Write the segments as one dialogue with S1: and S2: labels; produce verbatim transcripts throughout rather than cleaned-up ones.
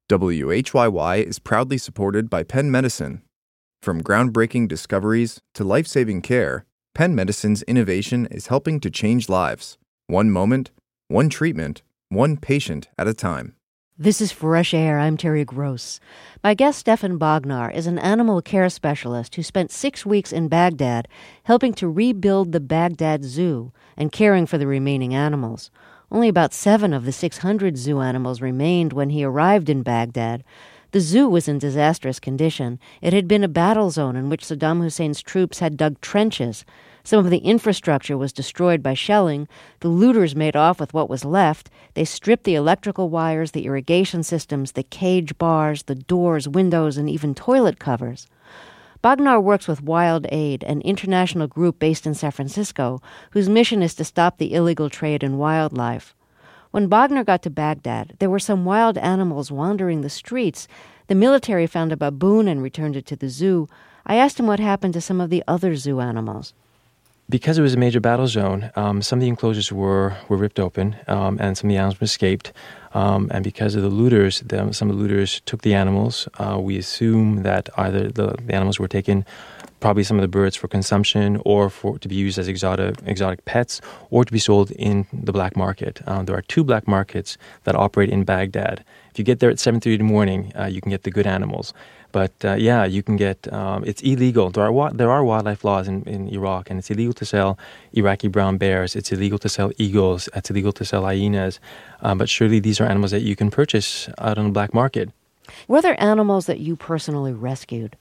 S1: W H Y Y is proudly supported by Penn Medicine. From groundbreaking discoveries to life-saving care, Penn Medicine's innovation is helping to change lives, one moment, one treatment, one patient at a time.
S2: This is Fresh Air. I'm Terry Gross. My guest, Stefan Bognar, is an animal care specialist who spent six weeks in Baghdad helping to rebuild the Baghdad Zoo and caring for the remaining animals. Only about seven of the six hundred zoo animals remained when he arrived in Baghdad. The zoo was in disastrous condition. It had been a battle zone in which Saddam Hussein's troops had dug trenches. Some of the infrastructure was destroyed by shelling. The looters made off with what was left. They stripped the electrical wires, the irrigation systems, the cage bars, the doors, windows, and even toilet covers. Bognar works with Wild Aid, an international group based in San Francisco, whose mission is to stop the illegal trade in wildlife. When Bognar got to Baghdad, there were some wild animals wandering the streets. The military found a baboon and returned it to the zoo. I asked him what happened to some of the other zoo animals.
S3: Because it was a major battle zone, um, some of the enclosures were, were ripped open, um, and some of the animals escaped. Um, and because of the looters, the, some of the looters took the animals. Uh, we assume that either the, the animals were taken, probably some of the birds for consumption, or for to be used as exotic exotic pets, or to be sold in the black market. Um, there are two black markets that operate in Baghdad. If you get there at seven thirty in the morning, uh, you can get the good animals. But uh, yeah, you can get, um, it's illegal. There are there are wildlife laws in, in Iraq, and it's illegal to sell Iraqi brown bears. It's illegal to sell eagles. It's illegal to sell hyenas. Um, but surely these are animals that you can purchase out on the black market.
S2: Were there animals that you personally rescued?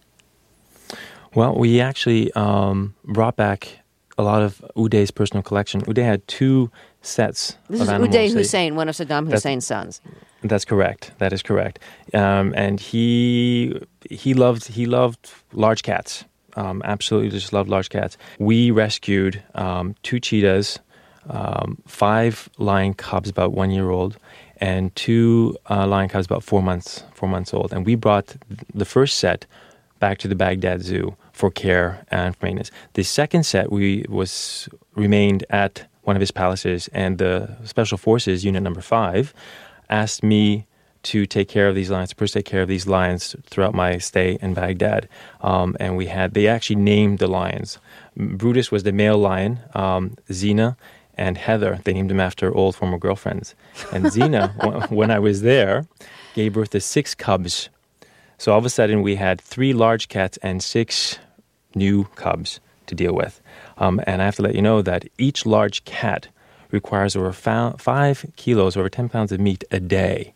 S3: Well, we actually um, brought back a lot of Uday's personal collection. Uday had two sets
S2: this
S3: of animals.
S2: This is Uday Hussein, one of Saddam Hussein's sons.
S3: That's correct. That is correct. Um, and he he loved he loved large cats. Um, absolutely, just loved large cats. We rescued um, two cheetahs, um, five lion cubs about one year old, and two uh, lion cubs about four months four months old. And we brought the first set back to the Baghdad Zoo for care and for maintenance. The second set we was remained at one of his palaces, and the Special Forces Unit Number Five asked me to take care of these lions, to first take care of these lions throughout my stay in Baghdad. Um, and we had, they actually named the lions. Brutus was the male lion, um, Zena and Heather, they named them after old former girlfriends. And Zena, when I was there, gave birth to six cubs. So all of a sudden we had three large cats and six new cubs to deal with. Um, and I have to let you know that each large cat requires over five kilos, over ten pounds of meat a day.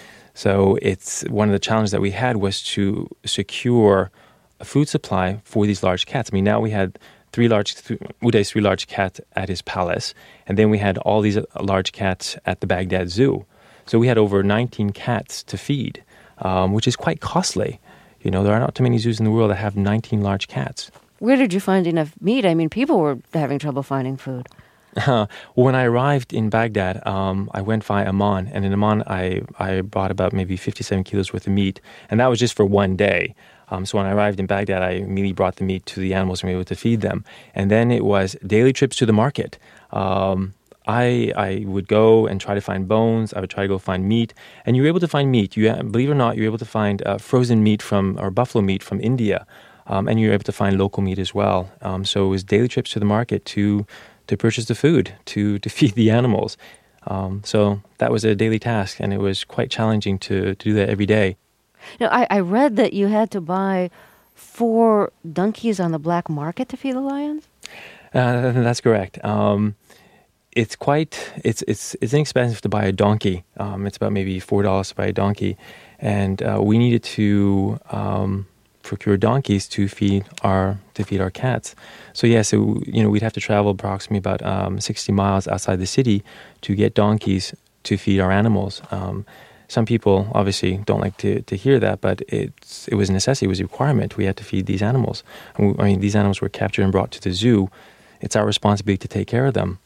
S3: So it's one of the challenges that we had was to secure a food supply for these large cats. I mean, now we had three large, Uday's three large cats at his palace, and then we had all these large cats at the Baghdad Zoo. So we had over nineteen cats to feed, um, which is quite costly. You know, there are not too many zoos in the world that have nineteen large cats.
S2: Where did you find enough meat? I mean, people were having trouble finding food.
S3: Uh, when I arrived in Baghdad, um, I went via Amman, and in Amman I, I bought about maybe fifty-seven kilos worth of meat, and that was just for one day. Um, so when I arrived in Baghdad, I immediately brought the meat to the animals and we were able to feed them. And then it was daily trips to the market. Um, I I would go and try to find bones. I would try to go find meat, and you were able to find meat. You believe it or not, you were able to find uh, frozen meat from or buffalo meat from India, um, and you were able to find local meat as well. Um, so it was daily trips to the market to. to purchase the food, to, to feed the animals. Um, so that was a daily task, and it was quite challenging to, to do that every day.
S2: Now, I, I read that you had to buy four donkeys on the black market to feed the lions?
S3: Uh, that's correct. Um, it's quite, it's it's it's inexpensive to buy a donkey. Um, it's about maybe four dollars to buy a donkey. And uh, we needed to um, procure donkeys to feed our to feed our cats. So yeah, so you know we'd have to travel approximately about um, sixty miles outside the city to get donkeys to feed our animals. Um, some people obviously don't like to, to hear that, but it's it was a necessity, it was a requirement. We had to feed these animals. And we, I mean, these animals were captured and brought to the zoo. It's our responsibility to take care of them.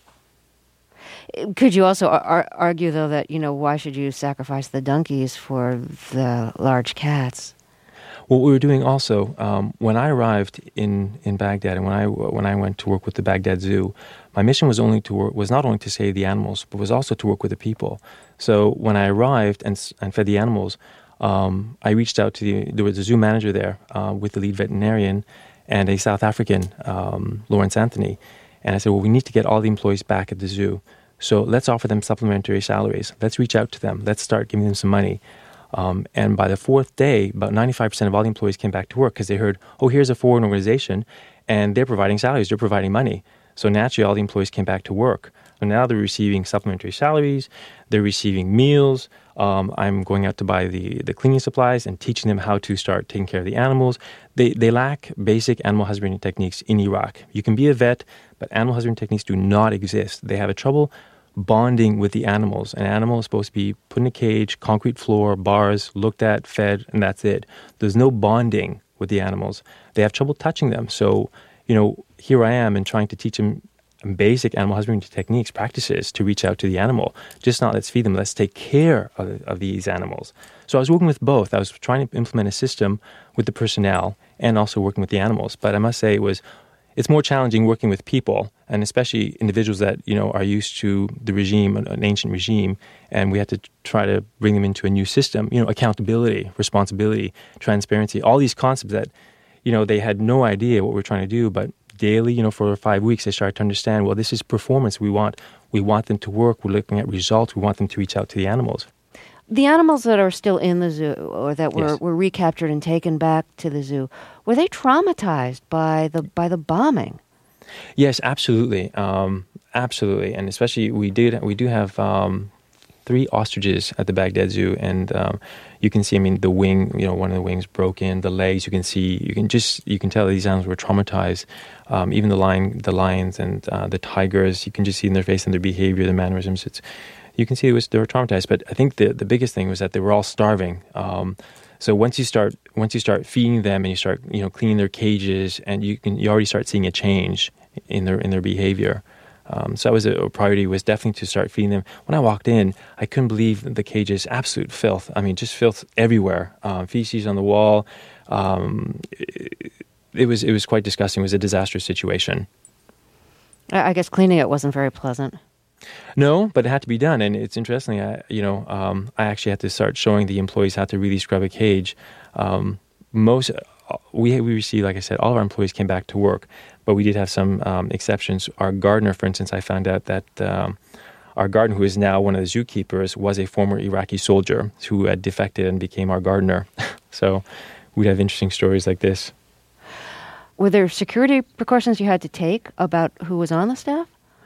S2: Could you also ar- argue, though, that, you know, why should you sacrifice the donkeys for the large cats?
S3: What we were doing also, um, when I arrived in, in Baghdad and when I when I went to work with the Baghdad Zoo, my mission was only to work, was not only to save the animals, but was also to work with the people. So when I arrived and and fed the animals, um, I reached out to the, there was a zoo manager there uh, with the lead veterinarian and a South African, um, Lawrence Anthony. And I said, well, we need to get all the employees back at the zoo. So let's offer them supplementary salaries. Let's reach out to them. Let's start giving them some money. Um, and by the fourth day, about ninety-five percent of all the employees came back to work because they heard, oh, here's a foreign organization, and they're providing salaries, they're providing money. So naturally, all the employees came back to work. And now they're receiving supplementary salaries, they're receiving meals. Um, I'm going out to buy the, the cleaning supplies and teaching them how to start taking care of the animals. They they lack basic animal husbandry techniques in Iraq. You can be a vet, but animal husbandry techniques do not exist. They have a trouble bonding with the animals. An animal is supposed to be put in a cage, concrete floor, bars, looked at, fed, and that's it. There's no bonding with the animals. They have trouble touching them. So, you know, here I am and trying to teach them basic animal husbandry techniques, practices to reach out to the animal. Just not let's feed them, let's take care of, of these animals. So I was working with both. I was trying to implement a system with the personnel and also working with the animals. But I must say it was it's more challenging working with people, and especially individuals that, you know, are used to the regime, an ancient regime, and we had to try to bring them into a new system. You know, accountability, responsibility, transparency, all these concepts that, you know, they had no idea what we're trying to do, but daily, you know, for five weeks, they started to understand, well, this is performance. We want, we want them to work. We're looking at results. We want them to reach out to the animals.
S2: The animals that are still in the zoo or that were,
S3: Yes.
S2: were recaptured and taken back to the zoo, were they traumatized by the by the bombing?
S3: Yes, absolutely, um, absolutely, and especially we did we do have um, three ostriches at the Baghdad Zoo, and um, you can see, I mean, the wing, you know, one of the wings broke in, the legs. You can see, you can just you can tell these animals were traumatized. Um, even the lion, the lions, and uh, the tigers, you can just see in their face and their behavior, their mannerisms. It's you can see it was they were traumatized. But I think the the biggest thing was that they were all starving. Um, So once you start once you start feeding them and you start you know cleaning their cages, and you can you already start seeing a change in their in their behavior. Um, so that was a, a priority, was definitely to start feeding them. When I walked in, I couldn't believe the cages, absolute filth. I mean, just filth everywhere, um, feces on the wall. Um, it, it was it was quite disgusting. It was a disastrous situation.
S2: I I guess cleaning it wasn't very pleasant.
S3: No, but it had to be done, and it's interesting. I, you know, um, I actually had to start showing the employees how to really scrub a cage. Um, most we we received, like I said, all of our employees came back to work, but we did have some um, exceptions. Our gardener, for instance, I found out that um, our gardener, who is now one of the zookeepers, was a former Iraqi soldier who had defected and became our gardener. So we'd have interesting stories like this.
S2: Were there security precautions you had to take about who was on the staff?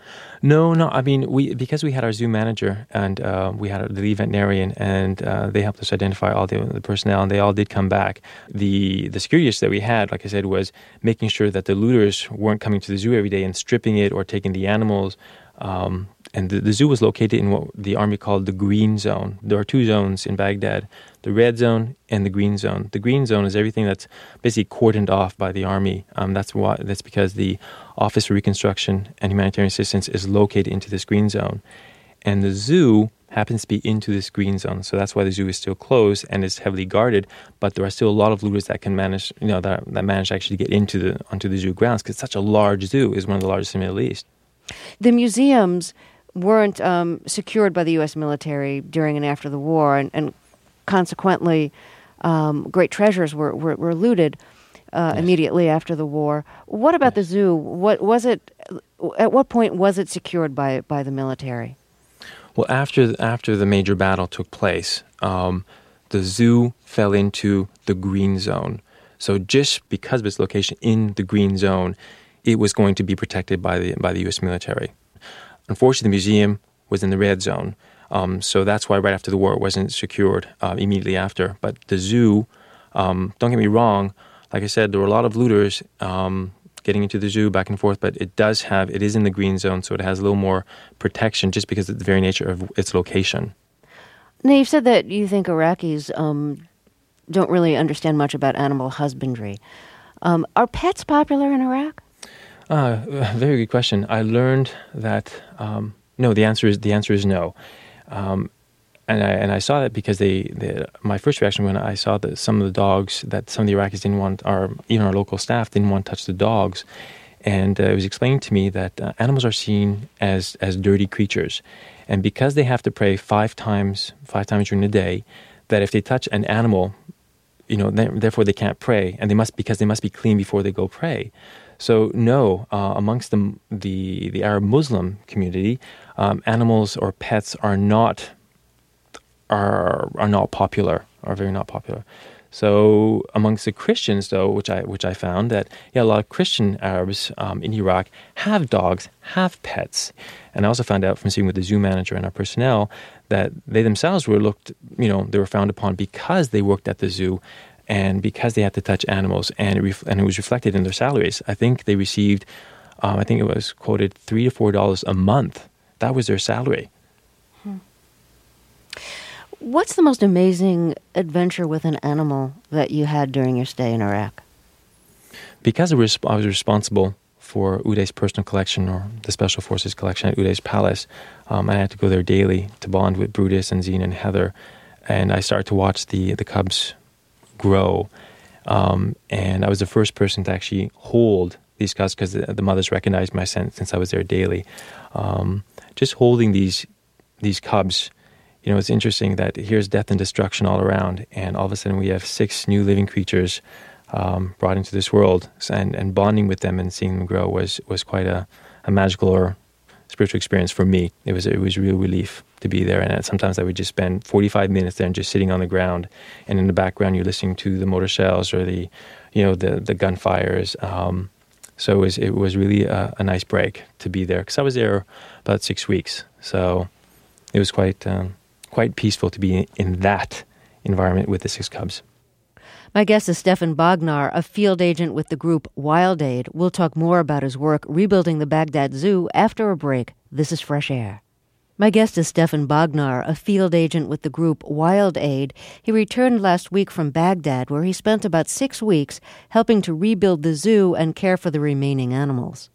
S3: No, no. I mean, we because we had our zoo manager and uh, we had the lead veterinarian, and uh, they helped us identify all the, the personnel, and they all did come back. The the security that we had, like I said, was making sure that the looters weren't coming to the zoo every day and stripping it or taking the animals. Um, and the, the zoo was located in what the army called the green zone. There are two zones in Baghdad, the red zone and the green zone. The green zone is everything that's basically cordoned off by the army. Um, that's why. That's because the Office for Reconstruction and Humanitarian Assistance is located into this green zone. And the zoo happens to be into this green zone. So that's why the zoo is still closed and is heavily guarded. But there are still a lot of looters that can manage, you know, that, that manage to actually get into the onto the zoo grounds, because it's such a large zoo. It's one of the largest in the Middle East.
S2: The museums weren't um, secured by the U S military during and after the war, and, and consequently, um, great treasures were, were, were looted uh, yes. immediately after the war. What about yes. the zoo? What was it? At what point was it secured by by the military?
S3: Well, after after the major battle took place, um, the zoo fell into the green zone. So just because of its location in the green zone, it was going to be protected by the by the U S military. Unfortunately, the museum was in the red zone, um, so that's why right after the war it wasn't secured uh, immediately after. But the zoo, um, don't get me wrong, like I said, there were a lot of looters um, getting into the zoo back and forth, but it does have, it is in the green zone, so it has a little more protection just because of the very nature of its location.
S2: Now, you've said that you think Iraqis um, don't really understand much about animal husbandry. Um, are pets popular in Iraq?
S3: Uh, very good question. I learned that um, no. The answer is the answer is no, um, and I and I saw that because they, they. My first reaction when I saw that some of the dogs that some of the Iraqis didn't want, or even our local staff didn't want to touch the dogs, and uh, it was explained to me that uh, animals are seen as as dirty creatures, and because they have to pray five times five times during the day, that if they touch an animal, you know, therefore they can't pray, and they must because they must be clean before they go pray. So no, uh, amongst the, the the Arab Muslim community, um, animals or pets are not are are not popular, are very not popular. So amongst the Christians, though, which I which I found that yeah, a lot of Christian Arabs um, in Iraq have dogs, have pets, and I also found out from speaking with the zoo manager and our personnel that they themselves were looked, you know, they were frowned upon because they worked at the zoo. And because they had to touch animals, and it, ref- and it was reflected in their salaries. I think they received, um, I think it was quoted three to four dollars a month. That was their salary.
S2: Hmm. What's the most amazing adventure with an animal that you had during your stay in Iraq?
S3: Because I was, I was responsible for Uday's personal collection, or the Special Forces collection at Uday's Palace, um, I had to go there daily to bond with Brutus and Zine and Heather, and I started to watch the the cubs grow, um, and I was the first person to actually hold these cubs because the, the mothers recognized my scent since I was there daily. Um, just holding these these cubs, you know, it's interesting that here's death and destruction all around, and all of a sudden we have six new living creatures um, brought into this world, and, and bonding with them and seeing them grow was was quite a, a magical or spiritual experience for me. It was it was a real relief to be there, and sometimes I would just spend forty-five minutes there and just sitting on the ground, and in the background you're listening to the mortar shells or the, you know, the the gunfires. Um, so it was it was really a, a nice break to be there because I was there about six weeks. So it was quite um, quite peaceful to be in, in that environment with the six cubs.
S2: My guest is Stefan Bognar, a field agent with the group Wild Aid. We'll talk more about his work rebuilding the Baghdad Zoo after a break. This is Fresh Air. My guest is Stefan Bognar, a field agent with the group Wild Aid. He returned last week from Baghdad, where he spent about six weeks helping to rebuild the zoo and care for the remaining animals.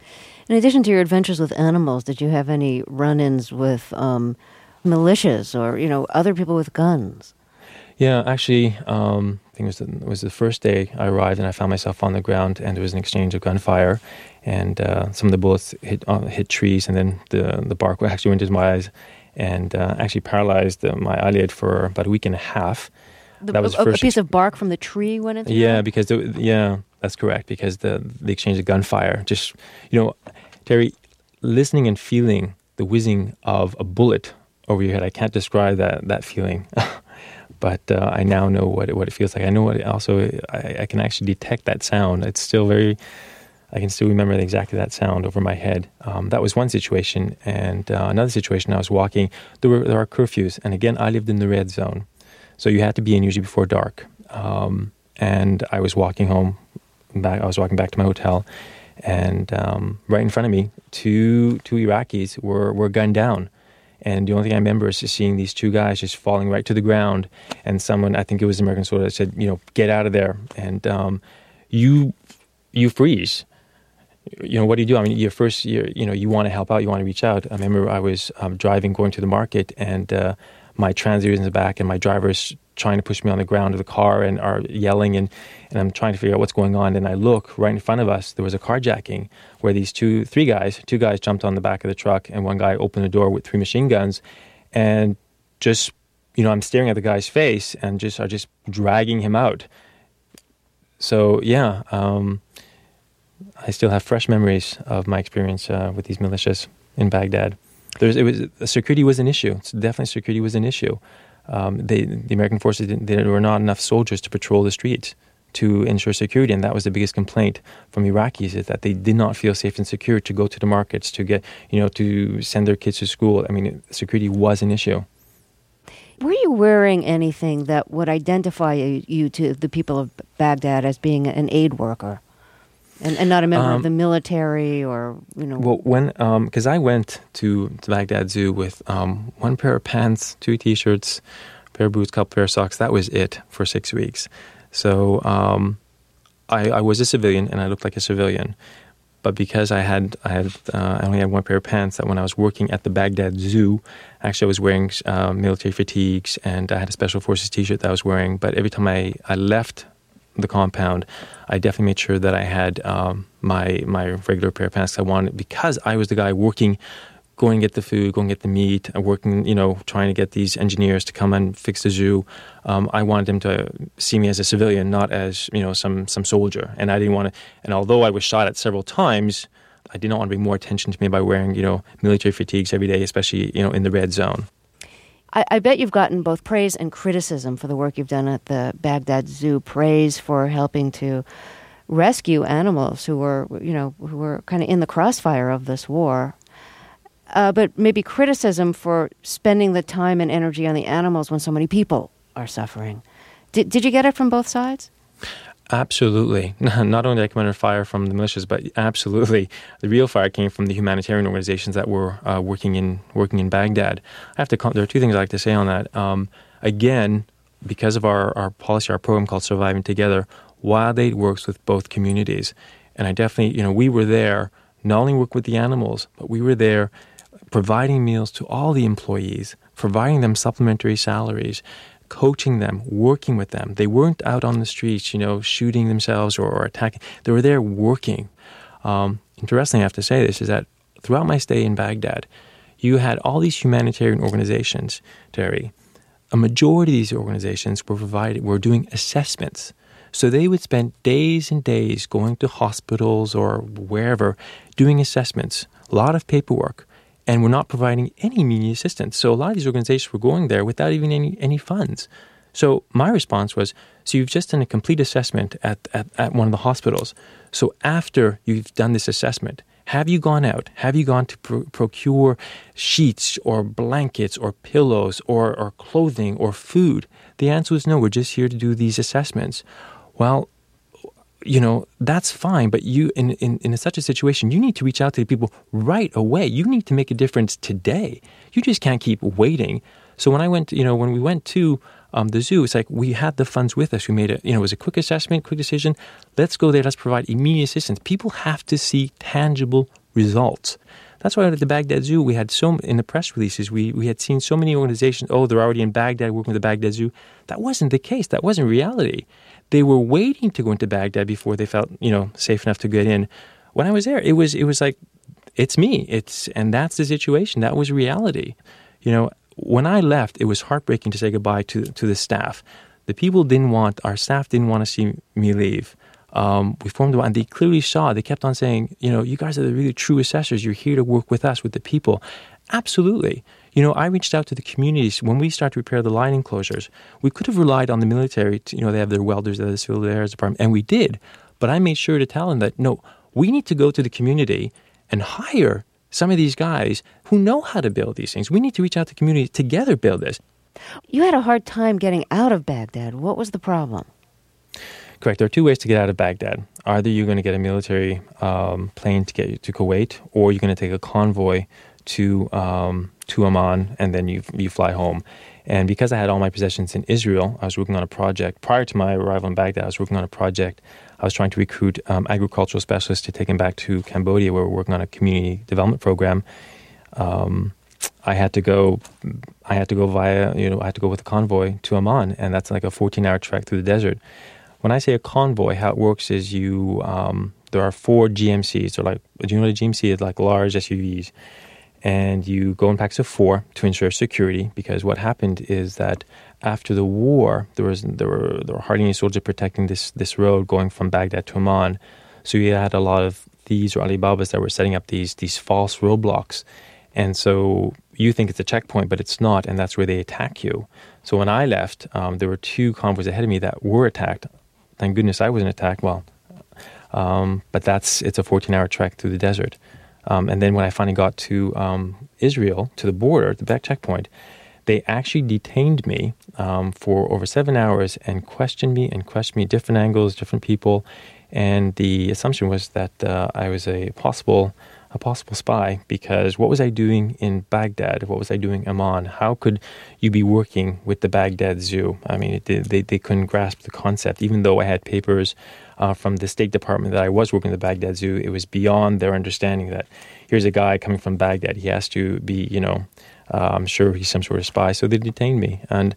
S2: In addition to your adventures with animals, did you have any run-ins with um, militias or, you know, other people with guns?
S3: Yeah, actually, um, I think it was, the, it was the first day I arrived, and I found myself on the ground, and there was an exchange of gunfire, and uh, some of the bullets hit uh, hit trees, and then the the bark actually went into my eyes, and uh, actually paralyzed uh, my eyelid for about a week and a half.
S2: The, that was a, first a piece of bark from the tree went into
S3: yeah,
S2: your eye?
S3: because the, yeah, that's correct. Because the the exchange of gunfire, just you know, Terry, listening and feeling the whizzing of a bullet over your head, I can't describe that that feeling. But uh, I now know what it, what it feels like. I know what it also, I, I can actually detect that sound. It's still very, I can still remember exactly that sound over my head. Um, that was one situation. And uh, another situation, I was walking, there were there are curfews. And again, I lived in the red zone. So you had to be in usually before dark. Um, and I was walking home, back. I was walking back to my hotel. And um, right in front of me, two two Iraqis were, were gunned down. And the only thing I remember is just seeing these two guys just falling right to the ground. And someone, I think it was an American soldier, said, you know, get out of there. And um, you you freeze. You know, what do you do? I mean, you're first, you're, you know, you want to help out, you want to reach out. I remember I was um, driving, going to the market, and uh, my transit is in the back, and my driver's trying to push me on the ground of the car and are yelling, and, and I'm trying to figure out what's going on. And I look right in front of us, there was a carjacking where these two, three guys, two guys jumped on the back of the truck, and one guy opened the door with three machine guns, and just, you know, I'm staring at the guy's face and just are just dragging him out. So, yeah, um, I still have fresh memories of my experience uh, with these militias in Baghdad. There's, it was security was an issue. It's definitely security was an issue. Um, they, the American forces, didn't, there were not enough soldiers to patrol the streets to ensure security, and that was the biggest complaint from Iraqis, is that they did not feel safe and secure to go to the markets, to get, you know, to send their kids to school. I mean, security was an issue.
S2: Were you wearing anything that would identify you to the people of Baghdad as being an aid worker? And, and not a member um, of the military, or, you know...
S3: Well, when, because um, I went to, to Baghdad Zoo with um, one pair of pants, two T-shirts, a pair of boots, couple pair of socks. That was it for six weeks. So um, I, I was a civilian, and I looked like a civilian. But because I had, I had, uh, I only had one pair of pants, that when I was working at the Baghdad Zoo, actually I was wearing uh, military fatigues, and I had a Special Forces T-shirt that I was wearing. But every time I, I left the compound, I definitely made sure that I had um, my my regular pair of pants I wanted, because I was the guy working going and get the food, going and get the meat, and working, you know, trying to get these engineers to come and fix the zoo. Um, I wanted them to see me as a civilian, not as, you know, some some soldier. And I didn't want to, and although I was shot at several times, I did not want to bring more attention to me by wearing, you know, military fatigues every day, especially, you know, in the red zone.
S2: I, I bet you've gotten both praise and criticism for the work you've done at the Baghdad Zoo. Praise for helping to rescue animals who were, you know, who were kind of in the crossfire of this war. Uh, but maybe criticism for spending the time and energy on the animals when so many people are suffering. Did did you get it from both sides?
S3: Absolutely. Not only did I come under fire from the militias, but absolutely, the real fire came from the humanitarian organizations that were uh, working in working in Baghdad. I have to. There are two things I like to say on that. Um, again, because of our, our policy, our program called Surviving Together, WildAid works with both communities, and I definitely, you know, we were there not only work with the animals, but we were there providing meals to all the employees, providing them supplementary salaries, coaching them, working with them. They weren't out on the streets, you know, shooting themselves or, or attacking. They were there working. Um, interesting, I have to say this, is that throughout my stay in Baghdad, you had all these humanitarian organizations, Terry. A majority of these organizations were provided, were doing assessments. So they would spend days and days going to hospitals or wherever, doing assessments, a lot of paperwork, and were not providing any immediate assistance. So a lot of these organizations were going there without even any, any funds. So my response was, so you've just done a complete assessment at, at, at one of the hospitals. So after you've done this assessment, have you gone out? Have you gone to pro- procure sheets or blankets or pillows or, or clothing or food? The answer was no, we're just here to do these assessments. Well, you know, that's fine, but you, in, in, in such a situation, you need to reach out to the people right away. You need to make a difference today. You just can't keep waiting. So when I went, you know, when we went to um, the zoo, it's like we had the funds with us. We made a, you know, it was a quick assessment, quick decision. Let's go there. Let's provide immediate assistance. People have to see tangible results. That's why at the Baghdad Zoo, we had so, in the press releases, we, we had seen so many organizations, oh, they're already in Baghdad working with the Baghdad Zoo. That wasn't the case. That wasn't reality. They were waiting to go into Baghdad before they felt, you know, safe enough to get in. When I was there, it was it was like, it's me. It's and that's the situation. That was reality. You know, when I left, it was heartbreaking to say goodbye to to the staff. The people didn't want, our staff didn't want to see me leave. Um, we formed a, and they clearly saw, they kept on saying, you know, you guys are the really true assessors. You're here to work with us, with the people. Absolutely. You know, I reached out to the communities. When we started to repair the line enclosures, we could have relied on the military. To, you know, they have their welders, they have the civil affairs department, and we did. But I made sure to tell them that, no, we need to go to the community and hire some of these guys who know how to build these things. We need to reach out to the community, together build this.
S2: You had a hard time getting out of Baghdad. What was the problem?
S3: Correct. There are two ways to get out of Baghdad. Either you're going to get a military um, plane to get you to Kuwait, or you're going to take a convoy to um, to Amman, and then you you fly home. And because I had all my possessions in Israel, I was working on a project. Prior to my arrival in Baghdad, I was working on a project. I was trying to recruit um, agricultural specialists to take them back to Cambodia, where we're working on a community development program. Um, I had to go. I had to go via. You know, I had to go with a convoy to Amman, and that's like a fourteen-hour trek through the desert. When I say a convoy, how it works is you. Um, there are four G M Cs. They're like, do you know what a G M C is? Like large S U Vs. And you go in packs of four to ensure security, because what happened is that after the war, there was there were there were hardly any soldiers protecting this this road going from Baghdad to Amman. So you had a lot of thieves or Alibabas that were setting up these these false roadblocks, and so you think it's a checkpoint, but it's not, and that's where they attack you. So when I left, um, there were two convoys ahead of me that were attacked. Thank goodness I wasn't attacked. Well, um, but that's it's a fourteen-hour trek through the desert. Um, and then when I finally got to um, Israel, to the border, the back checkpoint, they actually detained me um, for over seven hours and questioned me and questioned me, different angles, different people. And the assumption was that uh, I was a possible a possible spy, because what was I doing in Baghdad? What was I doing in Amman? How could you be working with the Baghdad Zoo? I mean, it, they, they couldn't grasp the concept. Even though I had papers uh, from the State Department that I was working at the Baghdad Zoo, it was beyond their understanding that here's a guy coming from Baghdad. He has to be, you know, uh, I'm sure he's some sort of spy. So they detained me. And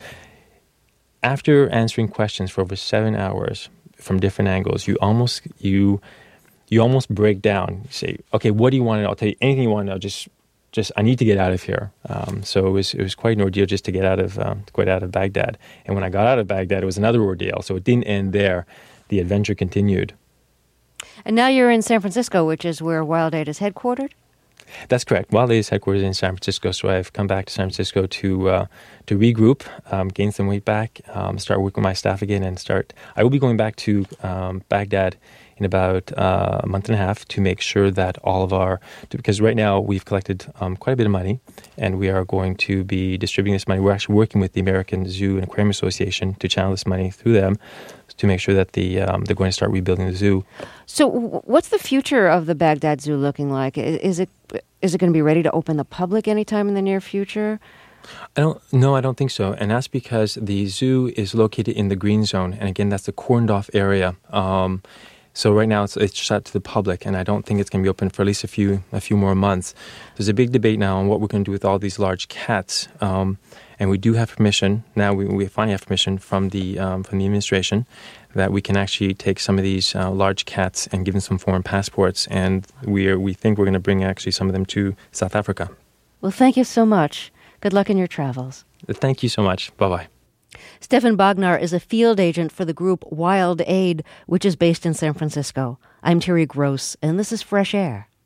S3: after answering questions for over seven hours from different angles, you almost, you... you almost break down. You say, okay, what do you want to know? I'll tell you anything you want to know. Just just I need to get out of here. Um, so it was it was quite an ordeal just to get out of um, to get out of Baghdad. And when I got out of Baghdad, it was another ordeal. So it didn't end there. The adventure continued.
S2: And now you're in San Francisco, which is where Wild Aid is headquartered?
S3: That's correct. Wild Aid is headquartered in San Francisco, so I've come back to San Francisco to uh, to regroup, um, gain some weight back, um, start working with my staff again, and start. I will be going back to um, Baghdad in about uh, a month and a half to make sure that all of our, because right now we've collected um, quite a bit of money, and we are going to be distributing this money. We're actually working with the American Zoo and Aquarium Association to channel this money through them to make sure that the um, they're going to start rebuilding the zoo.
S2: So w- what's the future of the Baghdad Zoo looking like? I- Is it is it going to be ready to open the public anytime in the near future?
S3: I don't. No, I don't think so. And that's because the zoo is located in the green zone, and again, that's the cordoned off area. Um, so right now, it's it's shut to the public, and I don't think it's going to be open for at least a few a few more months. There's a big debate now on what we're going to do with all these large cats, um, and we do have permission now. We we finally have permission from the um, from the administration that we can actually take some of these uh, large cats and give them some foreign passports, and we are we think we're going to bring actually some of them to South Africa.
S2: Well, thank you so much. Good luck in your travels.
S3: Thank you so much. Bye-bye.
S2: Stefan Bognar is a field agent for the group Wild Aid, which is based in San Francisco. I'm Terry Gross, and this is Fresh Air.